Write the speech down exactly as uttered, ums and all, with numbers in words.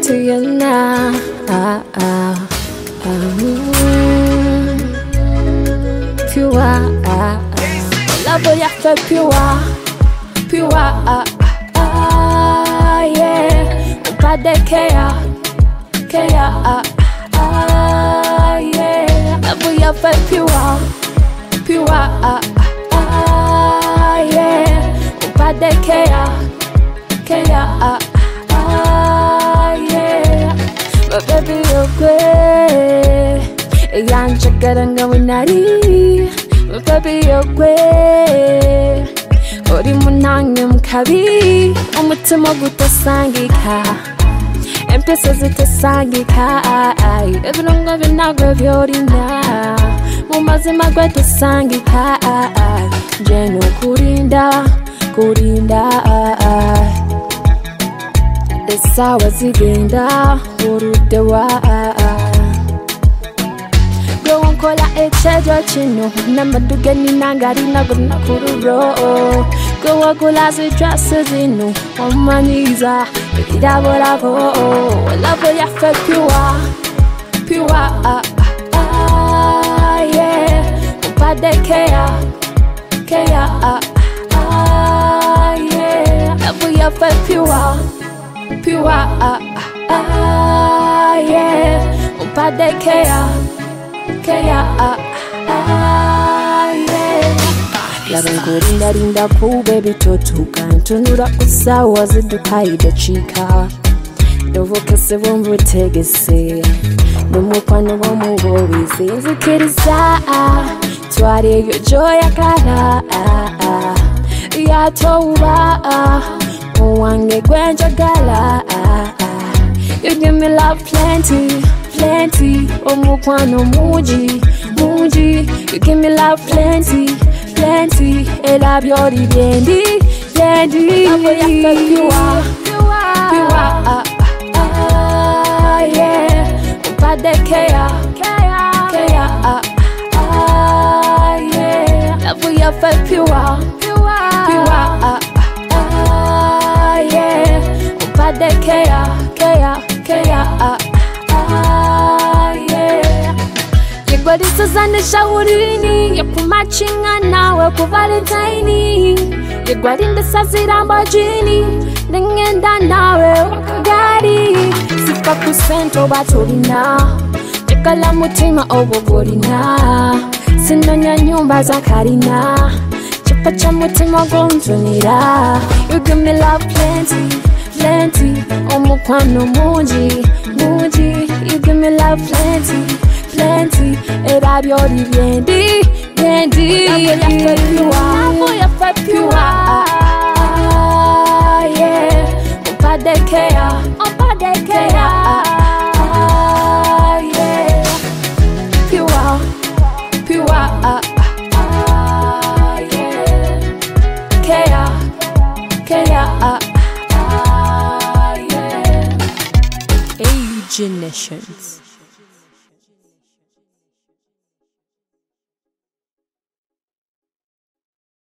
to you now. Ah, ah, ah, mm. Pure, ah, ah. Love you for pure, pure, ah, ah, yeah. Upade kea, kea, ah, ah, yeah. Love you for pure, pure, ah, ah, yeah. Upade kea, kea, ah, ah, yeah. But baby, you're great. Yan chakaranga winari. But baby, you're great. Ori munange mkabi. Umutima gutasangika. Empesa zitasangika. Ebirungo binagwe byorina. Mumazima gwatasangika. Jeno kurinda, kurinda. Esawa zigenda urudewa. Go on kola echejo chino. Namaduge ni nangari naguna kururo. Go on kola se dresses ino. Omaniza ida boravo. Love ya fe pure, pure, ah, ah, yeah. Upade kea, kea, ah, ah, yeah. Love ya fe pure, pure, ah, ah, yeah. Upade kea, kea, ah, ah, yeah. Labankurinda rinda ku baby totuka. Ntunura usawa ziduka idachika. Dovoke se vumbu tegese. Numukwano wa mugobizi. Nzikiriza twari yo joya kara. Ya towa Uwange gwenja gala. You give me love plenty, plenty. Omukwano muji, muji. You give me love plenty, plenty. Ela biori biendi, biendi. Love ya fe pure, pure, ah, ah, yeah. Upade kea, kea, ah, ah, yeah. Love ya fe pure, pure, ah, ah, yeah. Upade kea, kea, kea, ah, ah, yeah. Yegwari sazane shaurini. Yakumachinga nawe ku Valentine. Yegwari ndasazira mbajini. Ndengenda nawe wakagari. Sifa kusento batolina. Tekala mutima obogorina. Sinonya nyumba za karina. Chipa cha mutima gonzonira. You give me love plenty, plenty. Omukwano muji, muji. You give me love plenty, plenty. Era biori biendi, biendi. Love ya fe pure, ah, yeah. Upade kea, upade kea, ah, yeah. Pure, pure, ah, ah, yeah. Kea, kea, ah, ah, yeah. Age Nations.